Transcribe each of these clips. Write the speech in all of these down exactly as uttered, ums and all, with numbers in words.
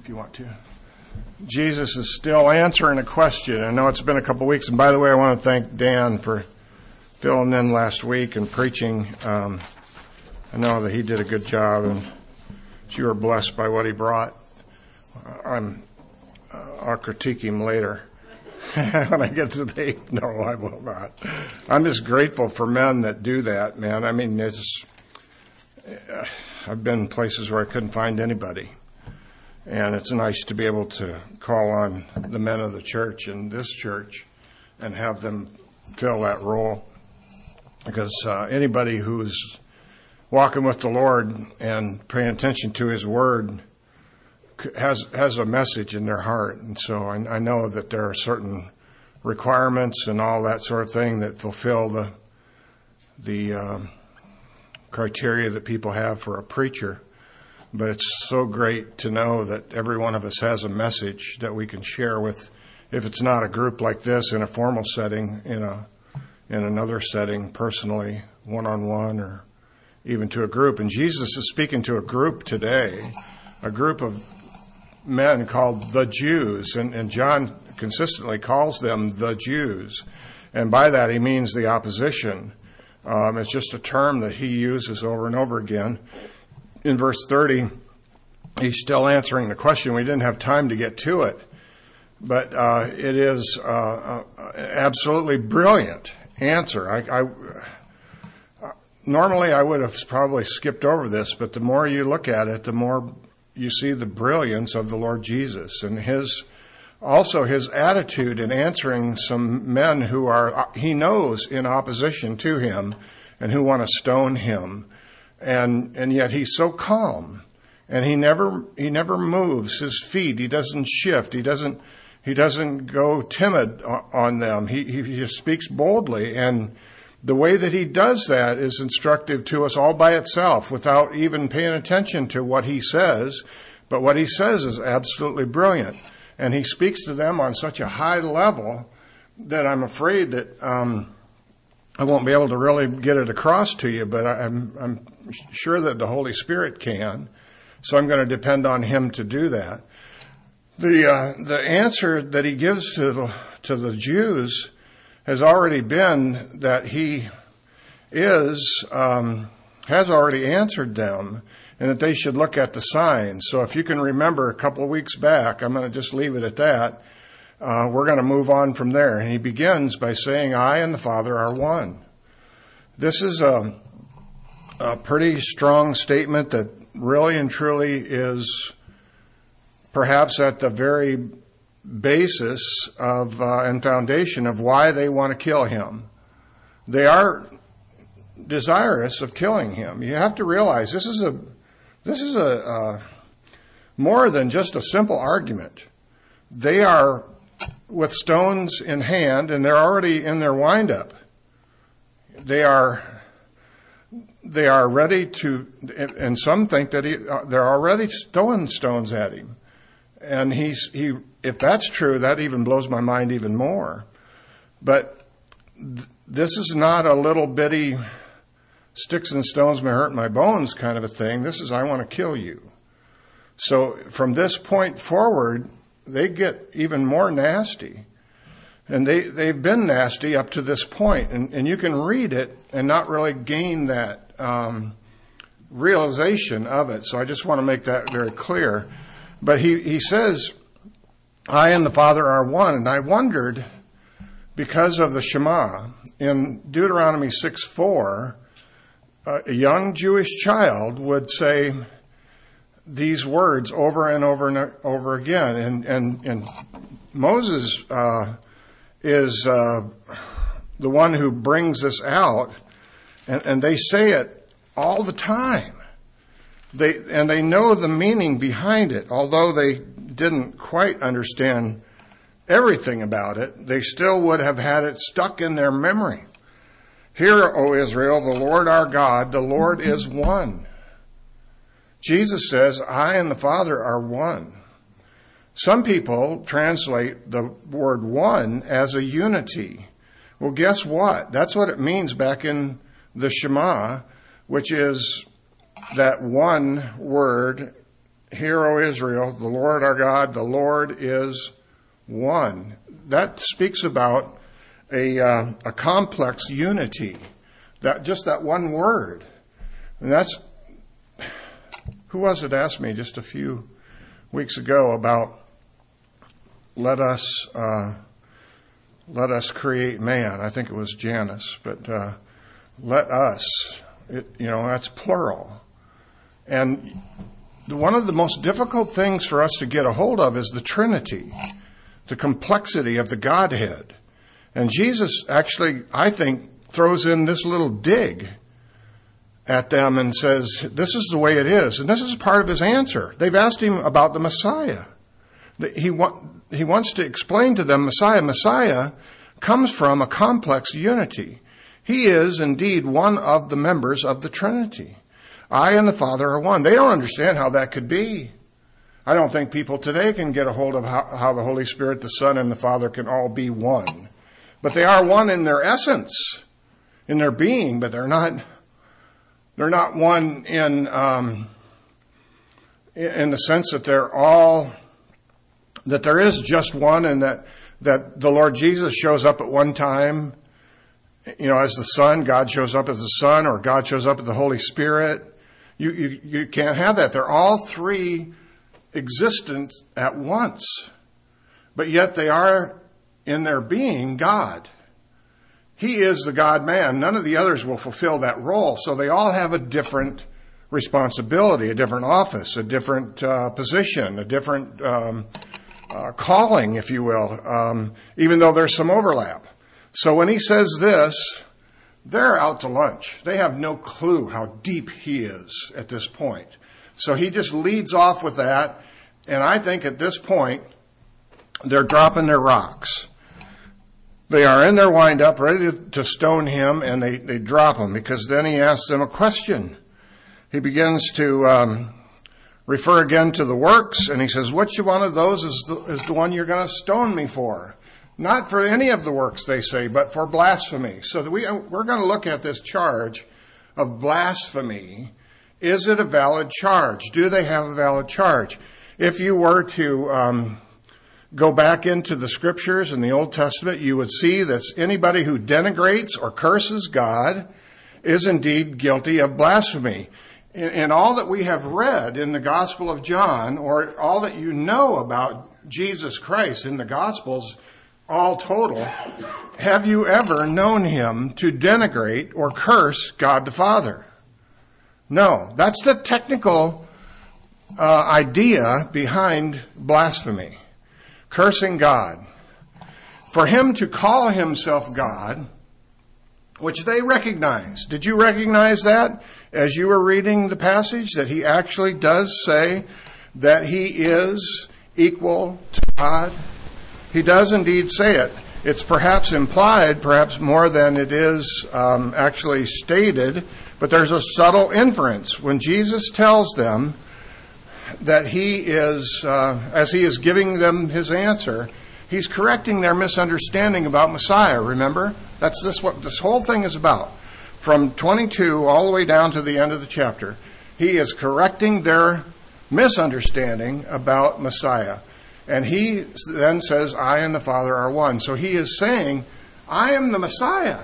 if you want to. Jesus is still answering a question. I know it's been a couple of weeks. And by the way, I want to thank Dan for filling in last week and preaching. Um, I know that he did a good job, and you were blessed by what he brought. I'm, uh, I'll critique him later when I get to the, no, I will not. I'm just grateful for men that do that, man. I mean, it's, uh, I've been places where I couldn't find anybody. And it's nice to be able to call on the men of the church in this church and have them fill that role. Because uh, anybody who's walking with the Lord and paying attention to His Word has has a message in their heart. And so I, I know that there are certain requirements and all that sort of thing that fulfill the the uh, criteria that people have for a preacher. But it's so great to know that every one of us has a message that we can share with, if it's not a group like this in a formal setting, in a in another setting, personally, one-on-one, or even to a group. And Jesus is speaking to a group today, a group of men called the Jews. And, and John consistently calls them the Jews. And by that he means the opposition. Um, it's just a term that he uses over and over again. In verse thirty, he's still answering the question. We didn't have time to get to it, but uh, it is uh, uh, absolutely brilliant answer. I, I normally I would have probably skipped over this, but the more you look at it, the more you see the brilliance of the Lord Jesus and his also his attitude in answering some men who are he knows in opposition to him and who want to stone him. And and yet he's so calm, and he never he never moves his feet. He doesn't shift. He doesn't he doesn't go timid on them. He he, he just speaks boldly, and the way that he does that is instructive to us all by itself, without even paying attention to what he says. But what he says is absolutely brilliant, and he speaks to them on such a high level that I'm afraid that um, I won't be able to really get it across to you. But I, I'm I'm sure that the Holy Spirit can, so I'm going to depend on Him to do that. The uh, the answer that He gives to the, to the Jews has already been that He is um, has already answered them, and that they should look at the signs. So if you can remember a couple of weeks back, I'm going to just leave it at that. Uh, we're going to move on from there. And He begins by saying, "I and the Father are one." This is a A pretty strong statement that really and truly is perhaps at the very basis of uh, and foundation of why they want to kill him. They are desirous of killing him. You have to realize this is a this is a uh, more than just a simple argument. They are with stones in hand, and they're already in their windup. They are. They are ready to, and some think that he, they're already throwing stones at him. And he's, he, if that's true, that even blows my mind even more. But th- this is not a little bitty sticks and stones may hurt my bones kind of a thing. This is, I want to kill you. So from this point forward, they get even more nasty. And they, they've been nasty up to this point. And, and you can read it and not really gain that um, realization of it. So I just want to make that very clear. But he, he says, "I and the Father are one." And I wondered, because of the Shema, in Deuteronomy six four, a young Jewish child would say these words over and over and over again. And, and, and Moses uh, is uh, the one who brings this out, and, and they say it all the time. They and they know the meaning behind it, although they didn't quite understand everything about it. They still would have had it stuck in their memory. "Hear, O Israel, the Lord our God, the Lord is one." Jesus says, "I and the Father are one." Some people translate the word one as a unity. Well, guess what? That's what it means back in the Shema, which is that one word Hear, O Israel, the Lord our God, the Lord is one. That speaks about a, uh, a complex unity. That just that one word. And that's, who was it asked me just a few weeks ago about let us uh, let us create man. I think it was Janice, but uh, let us. It, you know, that's plural. And one of the most difficult things for us to get a hold of is the Trinity, the complexity of the Godhead. And Jesus actually, I think, throws in this little dig at them and says, this is the way it is. And this is part of his answer. They've asked him about the Messiah. He, wa- he wants to explain to them Messiah. Messiah comes from a complex unity. He is indeed one of the members of the Trinity. I and the Father are one. They don't understand how that could be. I don't think people today can get a hold of how, how the Holy Spirit, the Son, and the Father can all be one. But they are one in their essence, in their being, but they're not they're not one in um, in the sense that they're all that there is just one, and that that the Lord Jesus shows up at one time, you know, as the Son, God shows up as the Son, or God shows up as the Holy Spirit. You you, you can't have that. They're all three existent at once, but yet they are in their being God. He is the God-man. None of the others will fulfill that role, so they all have a different responsibility, a different office, a different uh, position, a different um, uh, calling, if you will, um, even though there's some overlap. So when he says this, they're out to lunch. They have no clue how deep he is at this point. So he just leads off with that, and I think at this point, they're dropping their rocks. They are in their wind-up, ready to stone him, and they, they drop him, because then he asks them a question. He begins to um, refer again to the works, and he says, which one of those is the, is the one you're going to stone me for? Not for any of the works, they say, but for blasphemy. So that we, we're going to look at this charge of blasphemy. Is it a valid charge? Do they have a valid charge? If you were to um, go back into the scriptures in the Old Testament, you would see that anybody who denigrates or curses God is indeed guilty of blasphemy. And all that we have read in the Gospel of John, or all that you know about Jesus Christ in the Gospels, all total, have you ever known him to denigrate or curse God the Father? No. That's the technical uh, idea behind blasphemy. Cursing God. For him to call himself God, which they recognize. Did you recognize that as you were reading the passage? That he actually does say that he is equal to God? He does indeed say it. It's perhaps implied, perhaps more than it is um, actually stated, but there's a subtle inference. When Jesus tells them that he is, uh, as he is giving them his answer, he's correcting their misunderstanding about Messiah, remember? That's this what this whole thing is about. From twenty-two all the way down to the end of the chapter, he is correcting their misunderstanding about Messiah. And he then says, I and the Father are one. So he is saying, I am the Messiah.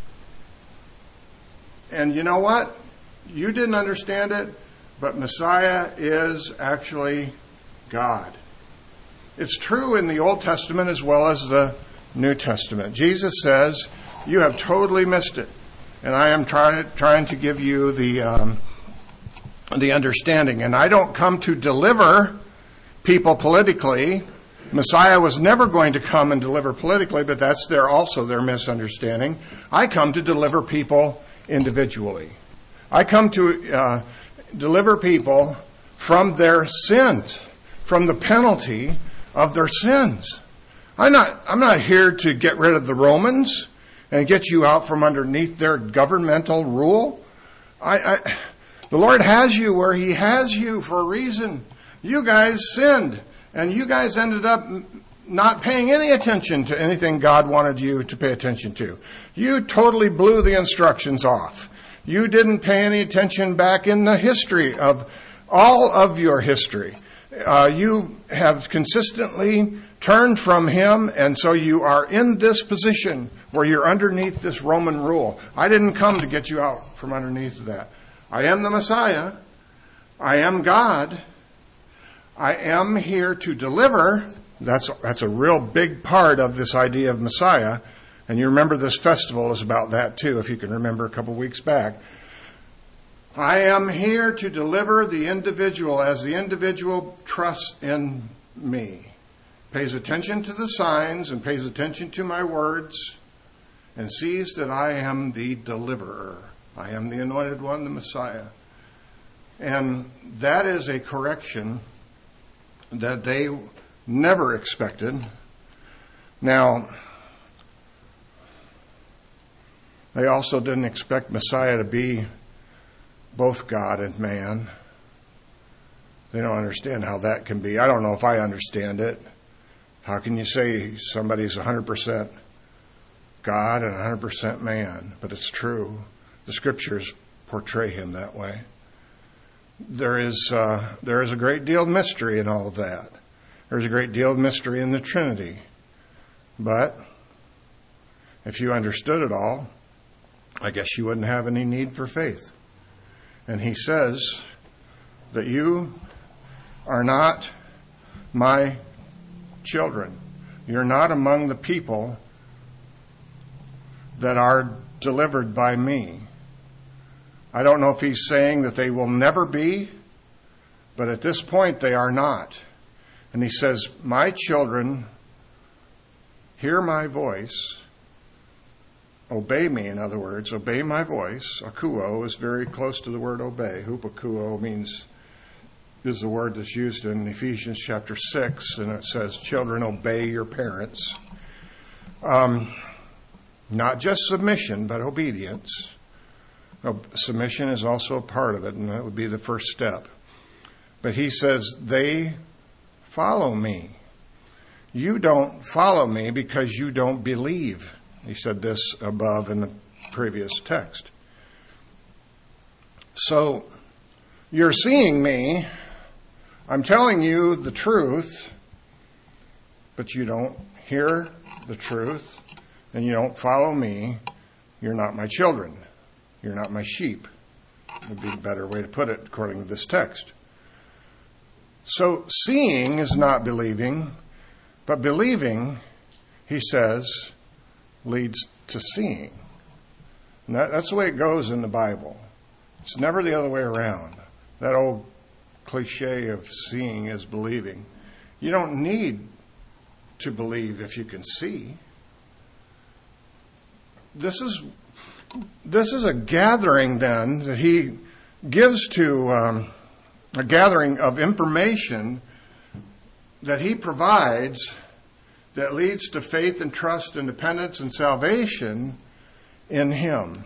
And you know what? You didn't understand it, but Messiah is actually God. It's true in the Old Testament as well as the New Testament. Jesus says, you have totally missed it. And I am try, trying to give you the, um, the understanding. And I don't come to deliver people politically. Messiah was never going to come and deliver politically, but that's their also their misunderstanding. I come to deliver people individually. I come to uh, deliver people from their sins, from the penalty of their sins. I'm not, I'm not here to get rid of the Romans and get you out from underneath their governmental rule. I, I, the Lord has you where he has you for a reason. You guys sinned, and you guys ended up not paying any attention to anything God wanted you to pay attention to. You totally blew the instructions off. You didn't pay any attention back in the history of all of your history. Uh, you have consistently turned from him, and so you are in this position where you're underneath this Roman rule. I didn't come to get you out from underneath that. I am the Messiah. I am God. I am here to deliver. That's, that's a real big part of this idea of Messiah. And you remember this festival is about that too, if you can remember a couple weeks back. I am here to deliver the individual as the individual trusts in me, pays attention to the signs and pays attention to my words, and sees that I am the deliverer. I am the anointed one, the Messiah. And that is a correction that they never expected. Now, they also didn't expect Messiah to be both God and man. They don't understand how that can be. I don't know if I understand it. How can you say somebody's one hundred percent God and one hundred percent man? But it's true. The scriptures portray him that way. There is uh, there is a great deal of mystery in all of that. There's a great deal of mystery in the Trinity. But if you understood it all, I guess you wouldn't have any need for faith. And he says that you are not my children. You're not among the people that are delivered by me. I don't know if he's saying that they will never be, but at this point they are not. And he says, my children hear my voice, obey me, in other words, obey my voice. Akuo is very close to the word obey. Hupakuo means, is the word that's used in Ephesians chapter six, and it says, children, obey your parents. Um, not just submission, but obedience. Submission is also a part of it, and that would be the first step. But he says, they follow me. You don't follow me because you don't believe. He said this above in the previous text. So, you're seeing me. I'm telling you the truth, but you don't hear the truth, and you don't follow me. You're not my children. You're not my sheep. Would be a better way to put it according to this text. So, seeing is not believing, but believing, he says, leads to seeing. And that, that's the way it goes in the Bible. It's never the other way around. That old cliche of seeing is believing. You don't need to believe if you can see. This is this is a gathering then that he gives to um, a gathering of information that he provides that leads to faith and trust and dependence and salvation in him.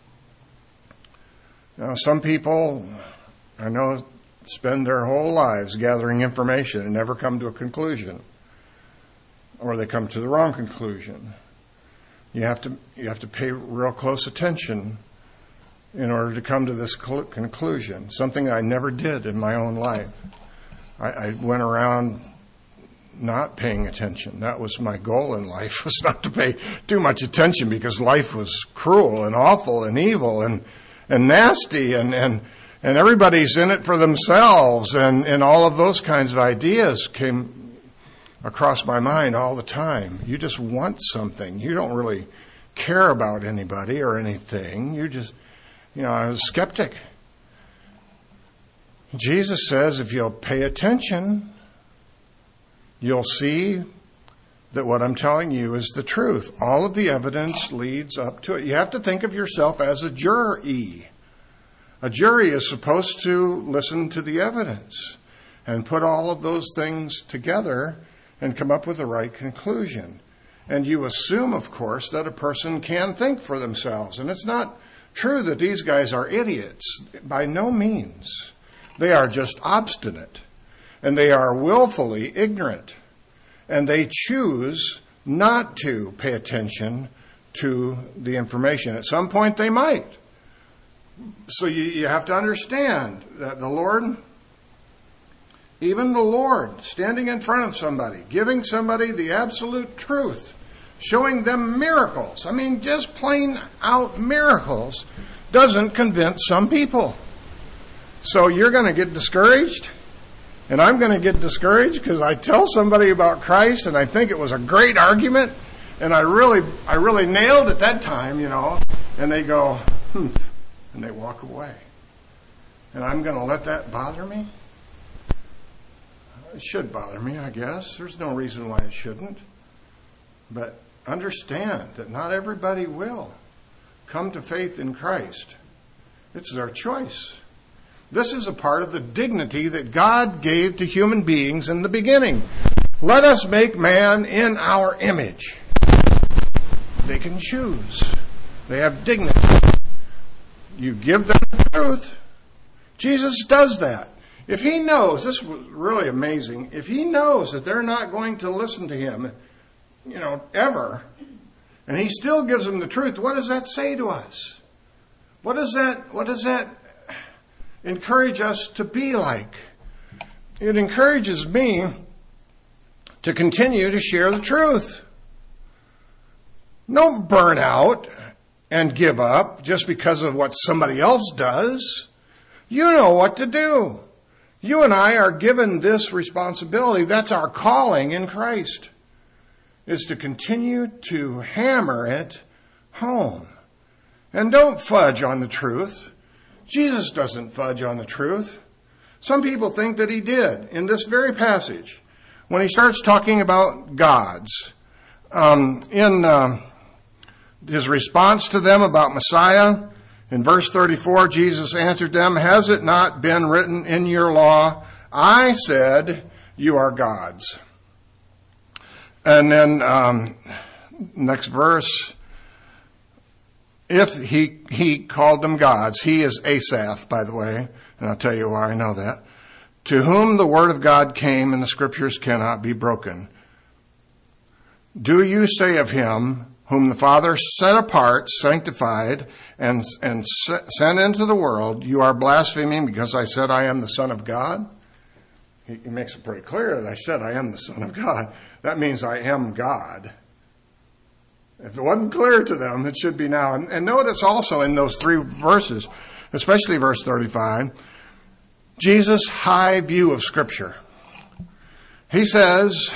Now, some people, I know, spend their whole lives gathering information and never come to a conclusion. Or they come to the wrong conclusion. You have to you have to pay real close attention in order to come to this cl- conclusion. Something I never did in my own life. I, I went around not paying attention. That was my goal in life, was not to pay too much attention, because life was cruel and awful and evil and and nasty, and, and, and everybody's in it for themselves, and, and all of those kinds of ideas came across my mind all the time. You just want something. You don't really care about anybody or anything. You just, you know, I was a skeptic. Jesus says if you'll pay attention, you'll see that what I'm telling you is the truth. All of the evidence leads up to it. You have to think of yourself as a jury. A jury is supposed to listen to the evidence and put all of those things together and come up with the right conclusion. And you assume, of course, that a person can think for themselves. And it's not true that these guys are idiots. By no means. They are just obstinate. And they are willfully ignorant. And they choose not to pay attention to the information. At some point they might. So you, you have to understand that the Lord even the Lord, standing in front of somebody, giving somebody the absolute truth, showing them miracles. I mean, just plain out miracles doesn't convince some people. So you're going to get discouraged, and I'm going to get discouraged because I tell somebody about Christ and I think it was a great argument, and I really, I really nailed it that time, you know, and they go, hmm, and they walk away. And I'm going to let that bother me? It should bother me, I guess. There's no reason why it shouldn't. But understand that not everybody will come to faith in Christ. It's their choice. This is a part of the dignity that God gave to human beings in the beginning. Let us make man in our image. They can choose. They have dignity. You give them the truth. Jesus does that. If he knows, this was really amazing, if he knows that they're not going to listen to him, you know, ever, and he still gives them the truth, what does that say to us? What does that, what does that encourage us to be like? It encourages me to continue to share the truth. Don't burn out and give up just because of what somebody else does. You know what to do. You and I are given this responsibility. That's our calling in Christ, is to continue to hammer it home. And don't fudge on the truth. Jesus doesn't fudge on the truth. Some people think that he did in this very passage when he starts talking about gods. Um, in uh, his response to them about Messiah, in verse thirty-four, Jesus answered them, "Has it not been written in your law, I said, you are gods?" And then um, next verse, if he he called them gods, he is Asaph, by the way, and I'll tell you why I know that, to whom the word of God came and the scriptures cannot be broken. Do you say of him, whom the Father set apart, sanctified, and, and sent into the world, you are blaspheming because I said I am the Son of God? He, he makes it pretty clear that I said I am the Son of God. That means I am God. If it wasn't clear to them, it should be now. And, and notice also in those three verses, especially verse thirty-five, Jesus' high view of Scripture. He says,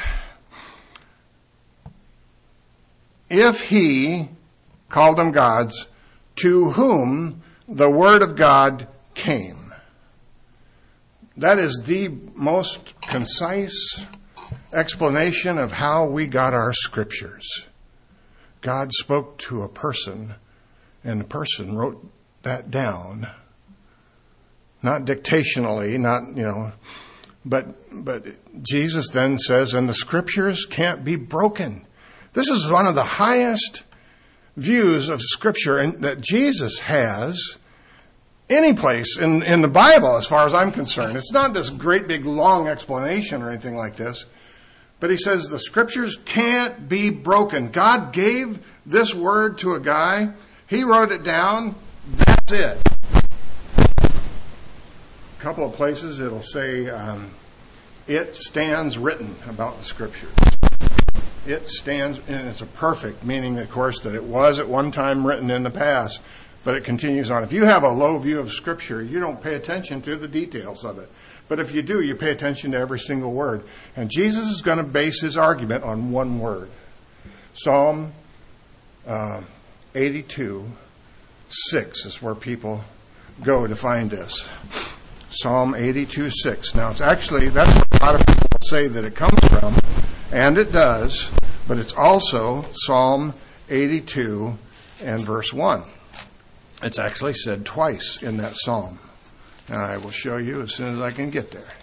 if he called them gods, to whom the word of God came. That is the most concise explanation of how we got our scriptures. God spoke to a person, and the person wrote that down. Not dictationally, not, you know, but, but Jesus then says, and the scriptures can't be broken. This is one of the highest views of Scripture and that Jesus has any place in, in the Bible, as far as I'm concerned. It's not this great big long explanation or anything like this. But he says the Scriptures can't be broken. God gave this word to a guy. He wrote it down. That's it. A couple of places it'll say, um, it stands written about the Scriptures. It stands, and it's a perfect, meaning, of course, that it was at one time written in the past, but it continues on. If you have a low view of Scripture, you don't pay attention to the details of it. But if you do, you pay attention to every single word. And Jesus is going to base his argument on one word. Psalm uh, eighty-two, six is where people go to find this. Psalm eighty-two, six. Now, it's actually, that's what a lot of people say that it comes from. And it does, but it's also Psalm eighty-two and verse one. It's actually said twice in that psalm. And I will show you as soon as I can get there.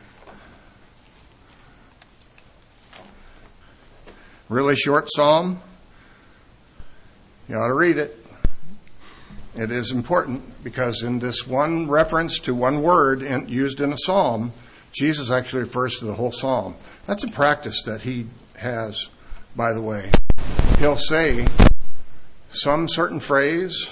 Really short psalm. You ought to read it. It is important because in this one reference to one word in, used in a psalm, Jesus actually refers to the whole psalm. That's a practice that he has, by the way. He'll say some certain phrase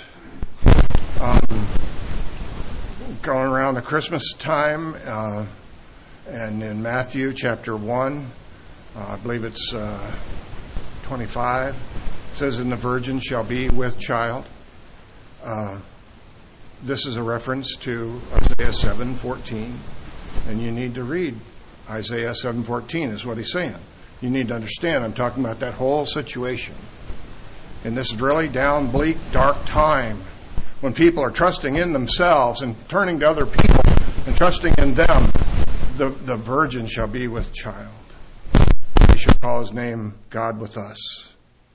um, going around the Christmas time, uh, And in Matthew chapter one, uh, I believe it's uh, twenty-five, it says, "And the virgin shall be with child." Uh, this is a reference to Isaiah seven fourteen, and you need to read Isaiah seven fourteen is what he's saying. You need to understand, I'm talking about that whole situation. In this really down, bleak, dark time, when people are trusting in themselves and turning to other people and trusting in them, the, the virgin shall be with child. He shall call his name God with us.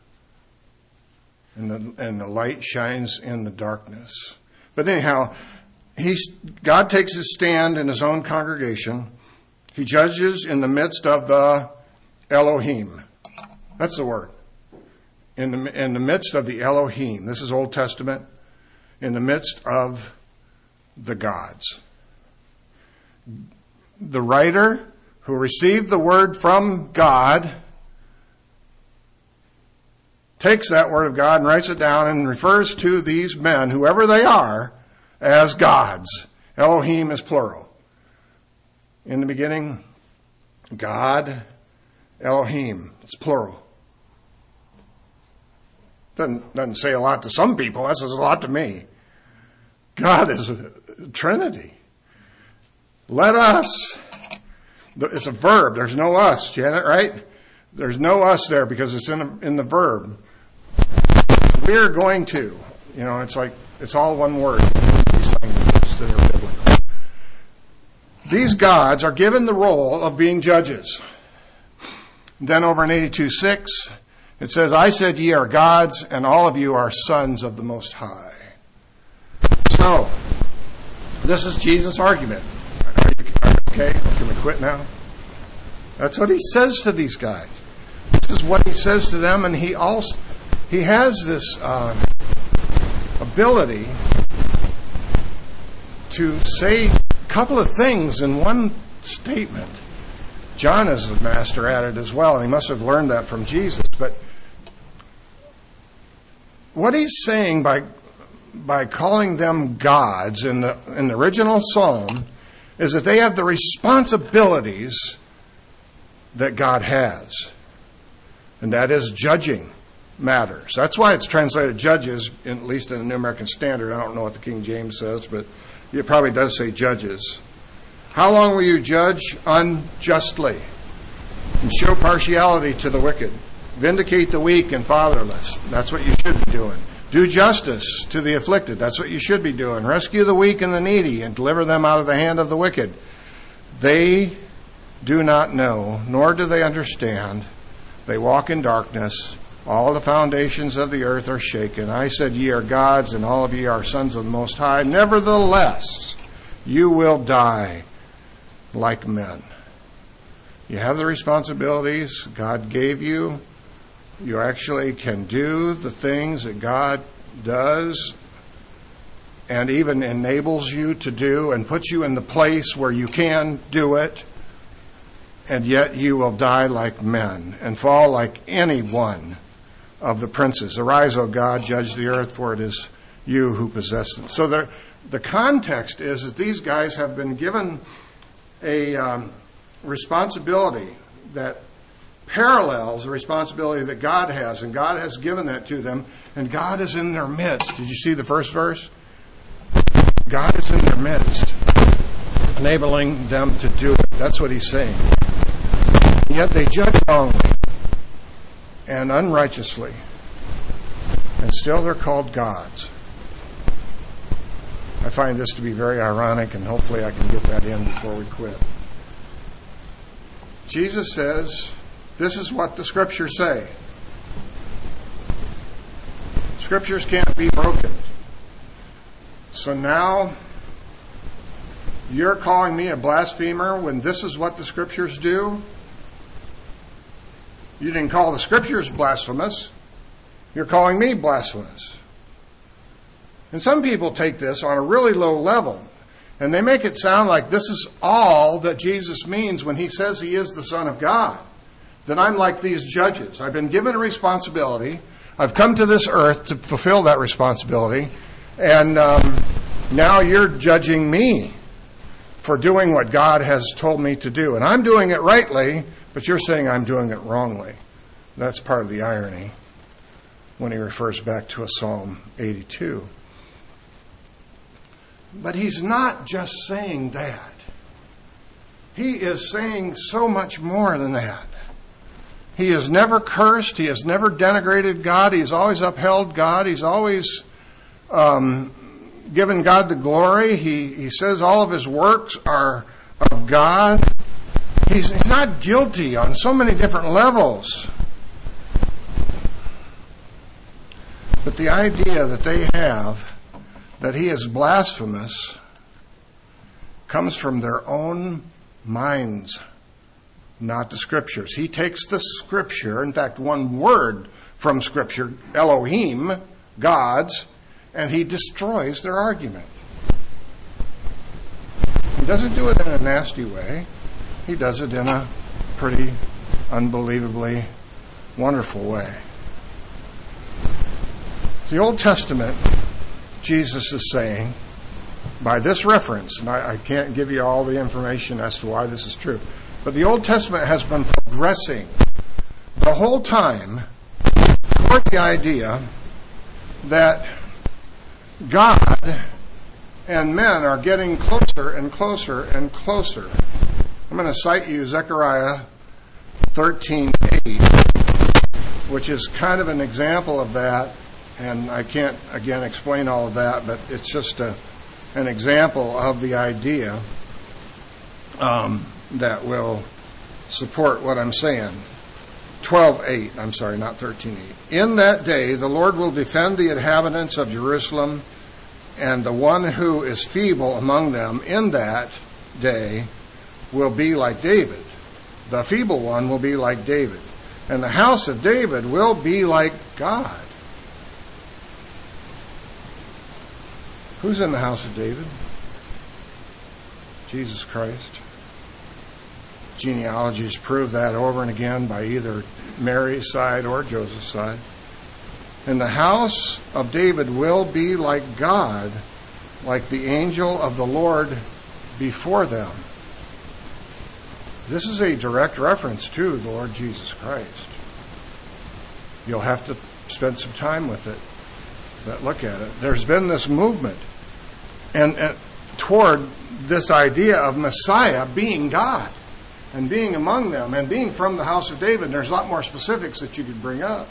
And the, and the light shines in the darkness. But anyhow, he's, God takes his stand in his own congregation. He judges in the midst of the Elohim. That's the word. In the, in the midst of the Elohim. This is Old Testament. In the midst of the gods. The writer who received the word from God takes that word of God and writes it down and refers to these men, whoever they are, as gods. Elohim is plural. In the beginning, God, Elohim. It's plural. Doesn't, doesn't say a lot to some people. That says a lot to me. God is a Trinity. Let us. It's a verb. There's no us, Janet, right? There's no us there because it's in, a, in the verb. We're going to. You know, it's like, it's all one word. These languages that are biblical. These gods are given the role of being judges. Then over in eighty-two six, it says, "I said ye are gods, and all of you are sons of the Most High." So, this is Jesus' argument. Are you, are you okay? Can we quit now? That's what he says to these guys. This is what he says to them, and he also he has this uh, ability to say a couple of things in one statement. John is a master at it as well, and he must have learned that from Jesus. But what he's saying by by calling them gods in the in the original psalm is that they have the responsibilities that God has, and that is judging matters. That's why it's translated judges, at least in the New American Standard. I don't know what the King James says, but it probably does say judges. How long will you judge unjustly and show partiality to the wicked? Vindicate the weak and fatherless. That's what you should be doing. Do justice to the afflicted. That's what you should be doing. Rescue the weak and the needy and deliver them out of the hand of the wicked. They do not know, nor do they understand. They walk in darkness. All the foundations of the earth are shaken. I said, ye are gods, and all of ye are sons of the Most High. Nevertheless, you will die like men. You have the responsibilities God gave you. You actually can do the things that God does and even enables you to do and puts you in the place where you can do it. And yet you will die like men and fall like any one of the princes. Arise, O God, judge the earth, for it is you who possess them. So the, the context is that these guys have been given a um, responsibility that parallels the responsibility that God has, and God has given that to them, and God is in their midst. Did you see the first verse? God is in their midst, enabling them to do it. That's what he's saying. Yet they judge wrongly and unrighteously, and still they're called gods. I find this to be very ironic, and hopefully I can get that in before we quit. Jesus says, this is what the Scriptures say. Scriptures can't be broken. So now you're calling me a blasphemer when this is what the Scriptures do? You didn't call the Scriptures blasphemous. You're calling me blasphemous. And some people take this on a really low level, and they make it sound like this is all that Jesus means when he says he is the Son of God. That I'm like these judges. I've been given a responsibility. I've come to this earth to fulfill that responsibility. And um, now you're judging me for doing what God has told me to do. And I'm doing it rightly, but you're saying I'm doing it wrongly. That's part of the irony when he refers back to a Psalm eighty-two. But he's not just saying that. He is saying so much more than that. He has never cursed. He has never denigrated God. He's always upheld God. He's always um, given God the glory. He, he says all of his works are of God. He's, he's not guilty on so many different levels. But the idea that they have that he is blasphemous comes from their own minds, not the Scriptures. He takes the Scripture, in fact, one word from Scripture, Elohim, God's, and he destroys their argument. He doesn't do it in a nasty way. He does it in a pretty unbelievably wonderful way. The Old Testament, Jesus is saying, by this reference, and I, I can't give you all the information as to why this is true, but the Old Testament has been progressing the whole time toward the idea that God and men are getting closer and closer and closer. I'm going to cite you Zechariah thirteen eight, which is kind of an example of that. And I can't, again, explain all of that, but it's just a, an example of the idea um, that will support what I'm saying. twelve eight, I'm sorry, not thirteen eight. In that day, the Lord will defend the inhabitants of Jerusalem, and the one who is feeble among them in that day will be like David. The feeble one will be like David. And the house of David will be like God. Who's in the house of David? Jesus Christ. Genealogies prove that over and again by either Mary's side or Joseph's side. And the house of David will be like God, like the angel of the Lord before them. This is a direct reference to the Lord Jesus Christ. You'll have to spend some time with it. But look at it. There's been this movement and, and toward this idea of Messiah being God and being among them and being from the house of David. And there's a lot more specifics that you could bring up.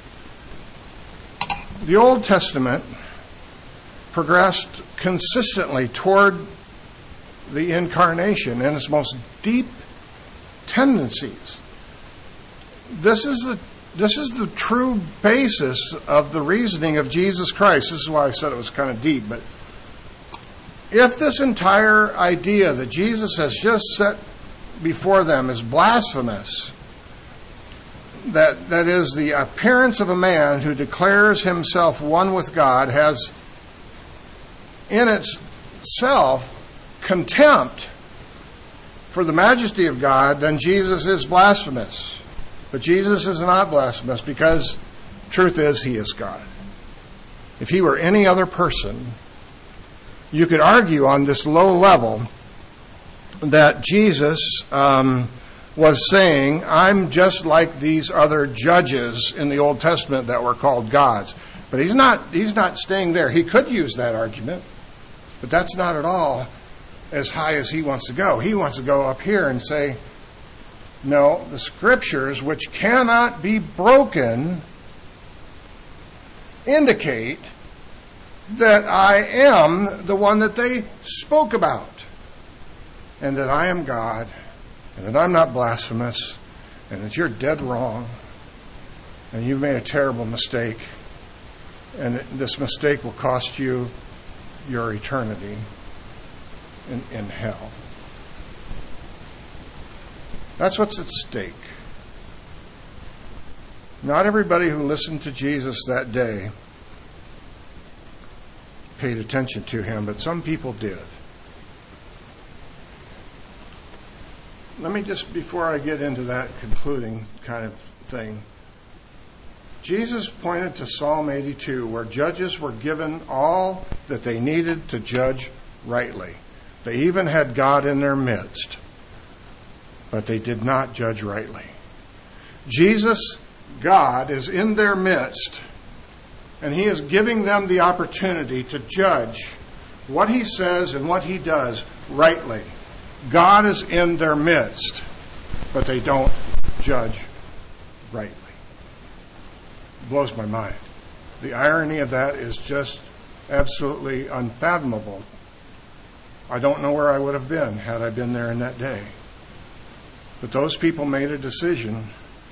The Old Testament progressed consistently toward the incarnation in its most deep tendencies. This is the This is the true basis of the reasoning of Jesus Christ. This is why I said it was kind of deep. But if this entire idea that Jesus has just set before them is blasphemous, that that is the appearance of a man who declares himself one with God, has in itself contempt for the majesty of God, then Jesus is blasphemous. But Jesus is not blasphemous because truth is he is God. If he were any other person, you could argue on this low level that Jesus um, was saying, I'm just like these other judges in the Old Testament that were called gods. But he's not, he's not staying there. He could use that argument, but that's not at all as high as he wants to go. He wants to go up here and say, no, the Scriptures, which cannot be broken, indicate that I am the one that they spoke about, and that I am God, and that I'm not blasphemous, and that you're dead wrong, and you've made a terrible mistake, and this mistake will cost you your eternity in, in hell. That's what's at stake. Not everybody who listened to Jesus that day paid attention to him, but some people did. Let me just, before I get into that concluding kind of thing, Jesus pointed to Psalm eighty-two, where judges were given all that they needed to judge rightly. They even had God in their midst, but they did not judge rightly. Jesus, God, is in their midst, and He is giving them the opportunity to judge what He says and what He does rightly. God is in their midst, but they don't judge rightly. It blows my mind. The irony of that is just absolutely unfathomable. I don't know where I would have been had I been there in that day. But those people made a decision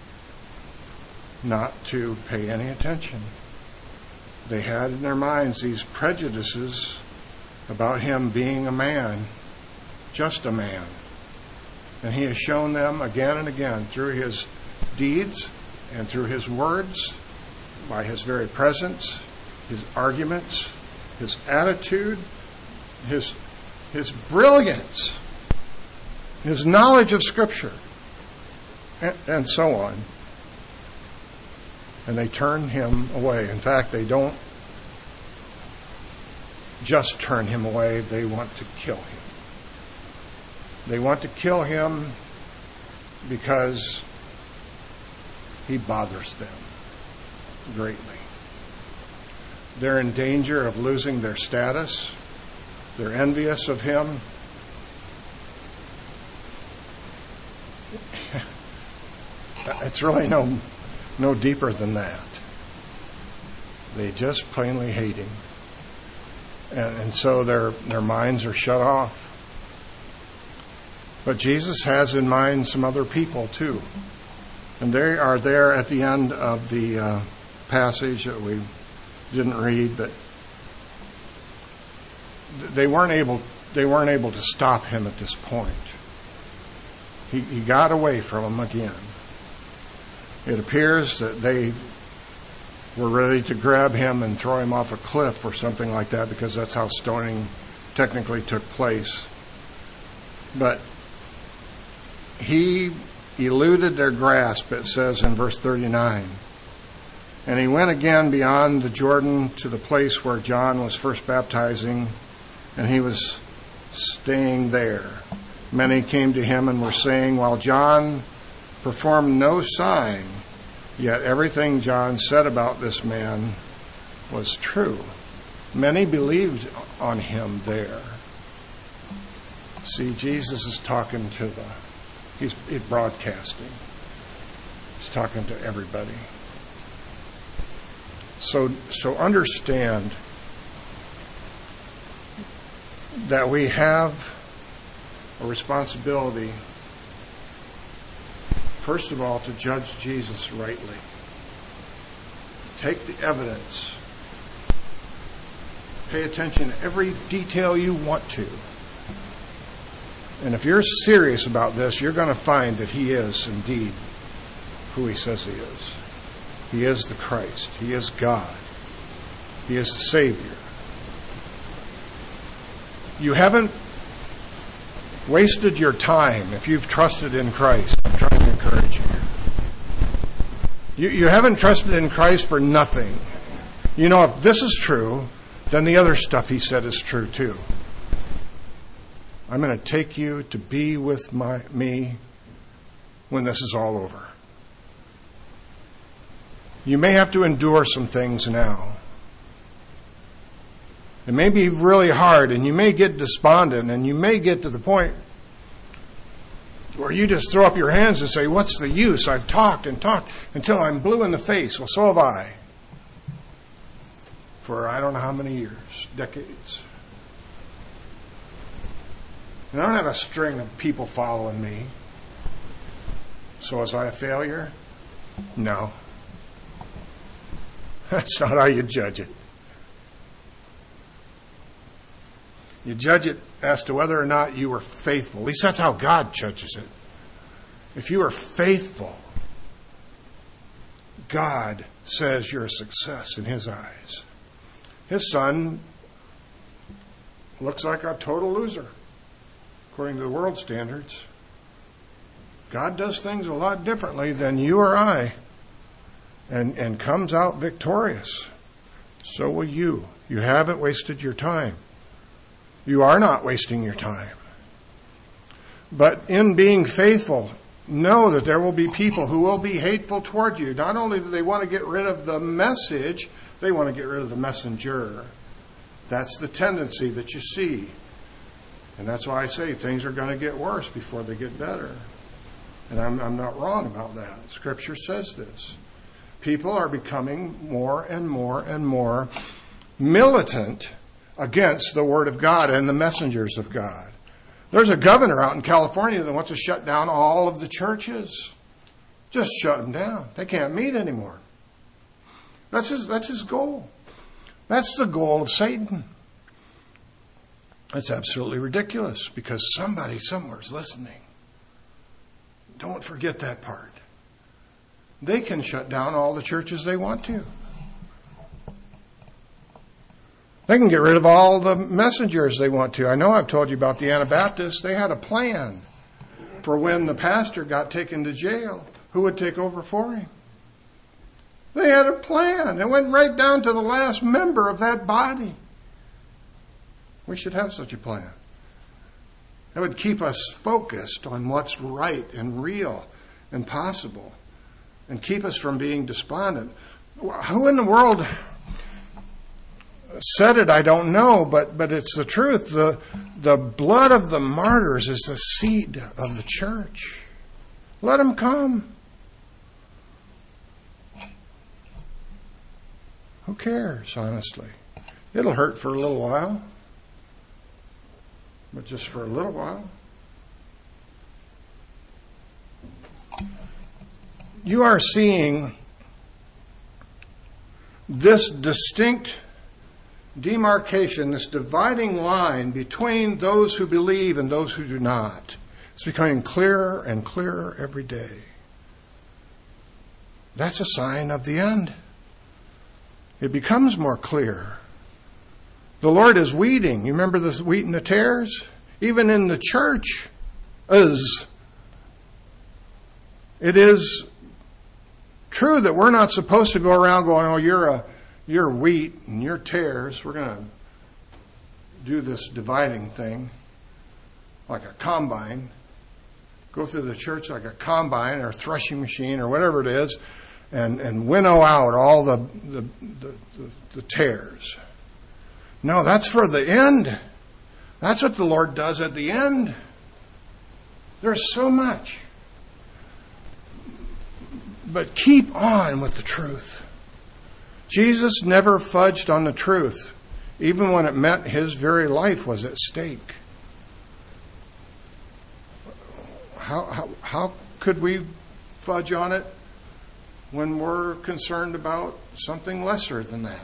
not to pay any attention. They had in their minds these prejudices about Him being a man, just a man. And He has shown them again and again through His deeds and through His words, by His very presence, His arguments, His attitude, His His brilliance, His knowledge of Scripture, and, and so on. And they turn Him away. In fact, they don't just turn Him away, they want to kill Him. They want to kill Him because He bothers them greatly. They're in danger of losing their status. They're envious of Him. It's really no, no deeper than that. They just plainly hate Him. And, and so their, their minds are shut off. But Jesus has in mind some other people too. And they are there at the end of the uh, passage that we didn't read, but they weren't able they weren't able to stop Him at this point. He, he got away from them again. It appears that they were ready to grab Him and throw Him off a cliff or something like that, because that's how stoning technically took place. But He eluded their grasp, it says in verse thirty-nine. And He went again beyond the Jordan to the place where John was first baptizing, and He was staying there. Many came to Him and were saying, while John performed no sign, yet everything John said about this man was true. Many believed on Him there. See, Jesus is talking to the, he's, he's broadcasting. He's talking to everybody. So, so understand that we have a responsibility, first of all, to judge Jesus rightly. Take the evidence. Pay attention to every detail you want to. And if you're serious about this, you're going to find that He is indeed who He says He is. He is the Christ. He is God. He is the Savior. You haven't wasted your time if you've trusted in Christ. I'm trying to encourage you. You, you haven't trusted in Christ for nothing. You know, if this is true, then the other stuff He said is true too. I'm going to take you to be with my, me when this is all over. You may have to endure some things now. It may be really hard, and you may get despondent, and you may get to the point where you just throw up your hands and say, what's the use? I've talked and talked until I'm blue in the face. Well, so have I. For I don't know how many years, decades. And I don't have a string of people following me. So was I a failure? No. That's not how you judge it. You judge it as to whether or not you were faithful. At least that's how God judges it. If you are faithful, God says you're a success in His eyes. His son looks like a total loser, according to the world standards. God does things a lot differently than you or I, and, and comes out victorious. So will you. You haven't wasted your time. You are not wasting your time. But in being faithful, know that there will be people who will be hateful toward you. Not only do they want to get rid of the message, they want to get rid of the messenger. That's the tendency that you see. And that's why I say things are going to get worse before they get better. And I'm, I'm not wrong about that. Scripture says this. People are becoming more and more and more militant against the Word of God and the messengers of God. There's a governor out in California that wants to shut down all of the churches. Just shut them down. They can't meet anymore. That's his, that's his goal. That's the goal of Satan. That's absolutely ridiculous because somebody somewhere is listening. Don't forget that part. They can shut down all the churches they want to. They can get rid of all the messengers they want to. I know I've told you about the Anabaptists. They had a plan for when the pastor got taken to jail, who would take over for him. They had a plan. It went right down to the last member of that body. We should have such a plan. That would keep us focused on what's right and real and possible and keep us from being despondent. Who in the world said it? I don't know, but, but it's the truth. The, the blood of the martyrs is the seed of the church. Let them come. Who cares, honestly? It'll hurt for a little while. But just for a little while. You are seeing this distinct demarcation, this dividing line between those who believe and those who do not. It's becoming clearer and clearer every day. That's a sign of the end. It becomes more clear. The Lord is weeding. You remember the wheat and the tares? Even in the church, is it is true that we're not supposed to go around going, oh, you're a you're wheat and you're tares. We're going to do this dividing thing like a combine. Go through the church like a combine or a threshing machine or whatever it is, and, and winnow out all the the, the, the, the tares. No, that's for the end. That's what the Lord does at the end. There's so much. But keep on with the truth. Jesus never fudged on the truth, even when it meant his very life was at stake. How, how, how could we fudge on it when we're concerned about something lesser than that?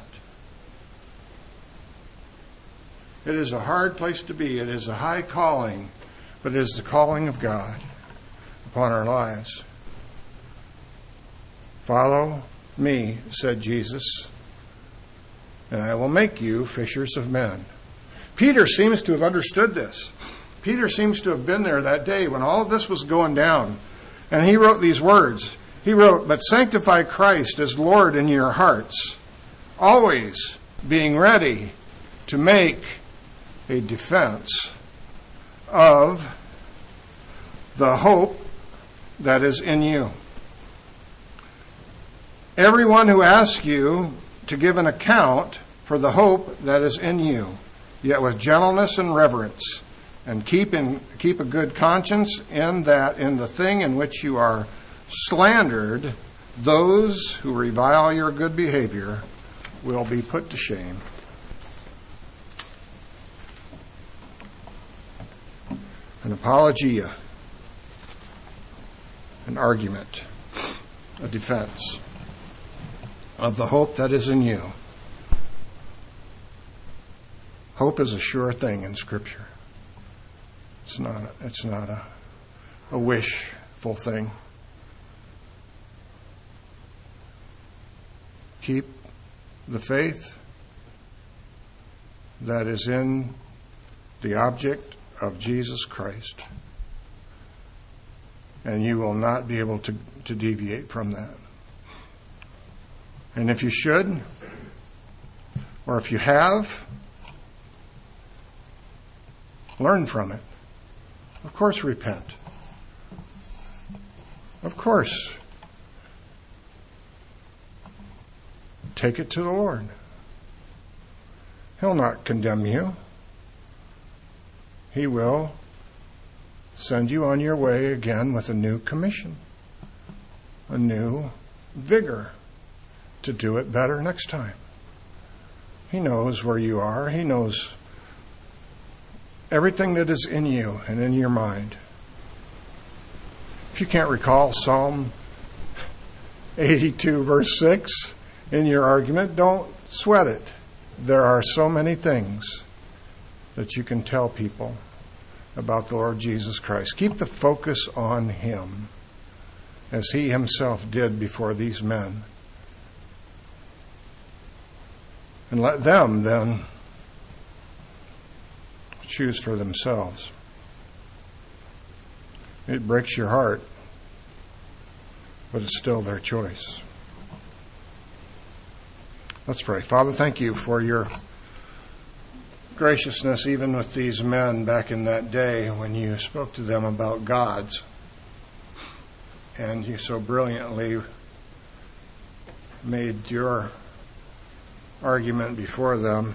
It is a hard place to be. It is a high calling, but it is the calling of God upon our lives. Follow me, said Jesus, and I will make you fishers of men. Peter seems to have understood this. Peter seems to have been there that day when all of this was going down. And he wrote these words. He wrote, but sanctify Christ as Lord in your hearts, always being ready to make a defense of the hope that is in you. Everyone who asks you to give an account for the hope that is in you, yet with gentleness and reverence, and keep in keep a good conscience in that in the thing in which you are slandered, those who revile your good behavior will be put to shame. An apologia, an argument, a defense of the hope that is in you. Hope is a sure thing in Scripture. It's not a, it's not a, a wishful thing. Keep the faith that is in the object of Jesus Christ, and you will not be able to, to deviate from that. And if you should, or if you have, Learn from it. Of course, repent. Of course, take it to the Lord. He'll not condemn you. He will send you on your way again with a new commission, a new vigor to do it better next time. He knows where you are. He knows everything that is in you and in your mind. If you can't recall Psalm eighty-two, verse six in your argument, don't sweat it. There are so many things that you can tell people about the Lord Jesus Christ. Keep the focus on Him, as He Himself did before these men. And let them then choose for themselves. It breaks your heart, but it's still their choice. Let's pray. Father, thank you for your graciousness even with these men back in that day when you spoke to them about gods. And you so brilliantly made your argument before them.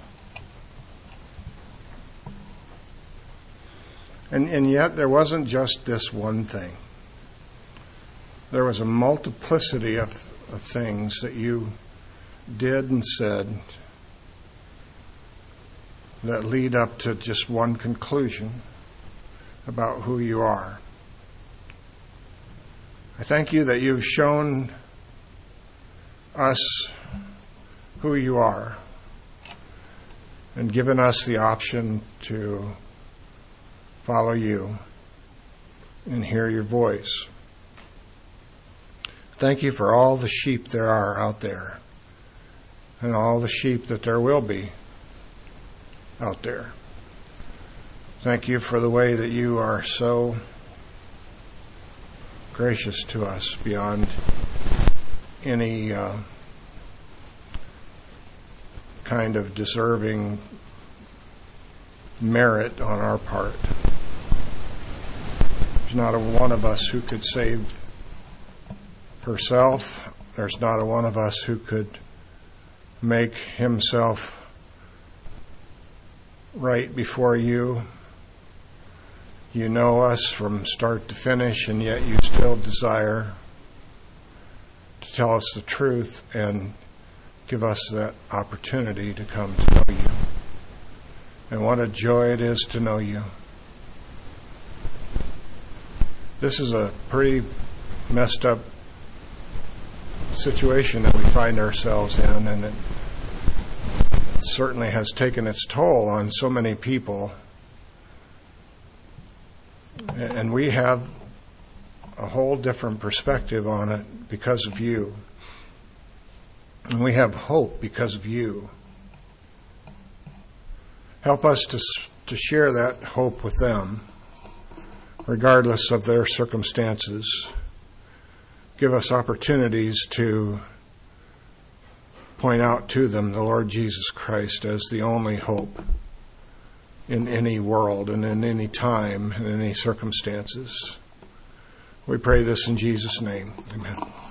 And, and yet there wasn't just this one thing. There was a multiplicity of, of things that you did and said that lead up to just one conclusion about who you are. I thank you that you've shown us who you are and given us the option to follow you and hear your voice. Thank you for all the sheep there are out there and all the sheep that there will be out there. Thank you for the way that you are so gracious to us beyond any uh, kind of deserving merit on our part. There's not a one of us who could save herself. There's not a one of us who could make himself right before you. You know us from start to finish, and yet you still desire to tell us the truth and give us that opportunity to come to know you. And what a joy it is to know you. This is a pretty messed up situation that we find ourselves in, and it certainly has taken its toll on so many people. And we have a whole different perspective on it because of you. And we have hope because of you. Help us to to share that hope with them, regardless of their circumstances. Give us opportunities to point out to them the Lord Jesus Christ as the only hope in any world and in any time and in any circumstances. We pray this in Jesus' name. Amen.